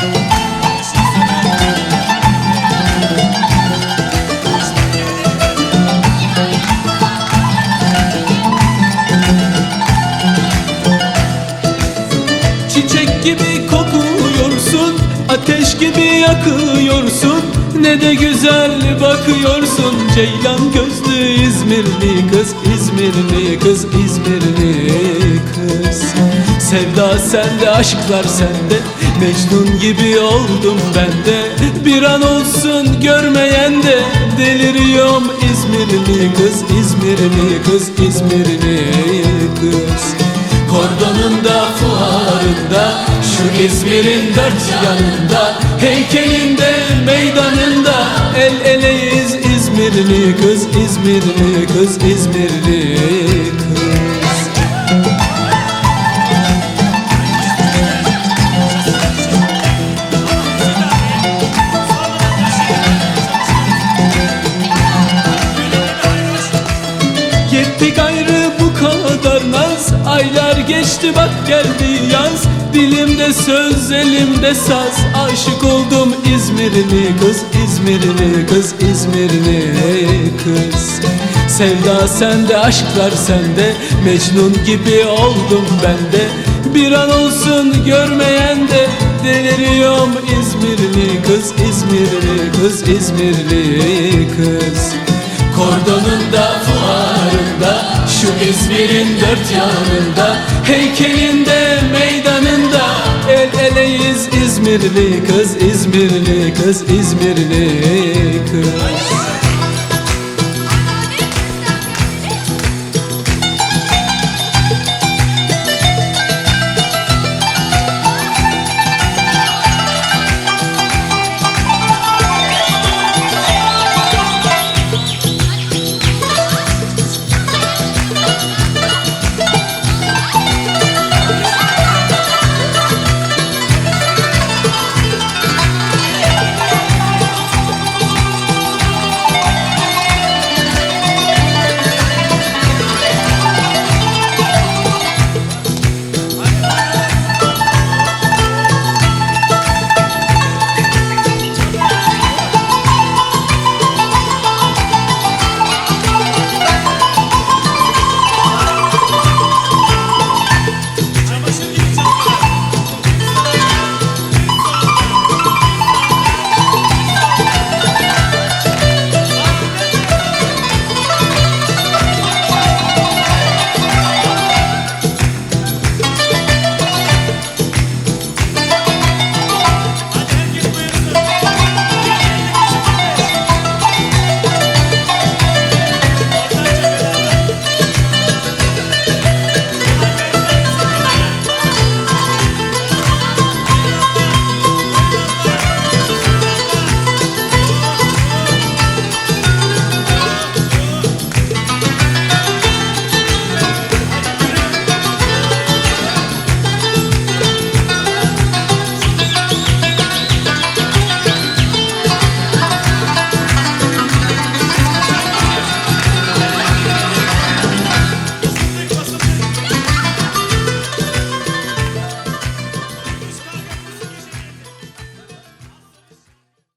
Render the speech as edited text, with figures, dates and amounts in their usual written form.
Çiçek gibi kokuyorsun, ateş gibi yakıyorsun, ne de güzel bakıyorsun. Ceylan gözlü İzmirli kız, İzmirli kız, İzmirli kız. Sevda sende, aşklar sende, Mecnun gibi oldum ben de. Bir an olsun görmeyen de deliriyorum. İzmirli kız, İzmirli kız, İzmirli kız. Kordonunda, fuarında, şu İzmir'in dört yanında, heykelinde, meydanında el eleyiz. İzmirli kız, İzmirli kız, İzmirli kız. Yetti gayrı bu kadar naz, aylar geçti bak geldi yaz. Dilimde söz, elimde saz, aşık oldum İzmirli kız, İzmirli kız, İzmirli kız. Sevda sende, aşklar sende, Mecnun gibi oldum ben de. Bir an olsun görmeyen de deliriyorum. İzmirli kız, İzmirli kız, İzmirli kız. Kordonunda, fuarında, şu İzmir'in dört yanında, heykelinde, meydanında el eleyiz. İzmirli kız, İzmirli kız, İzmirli kız.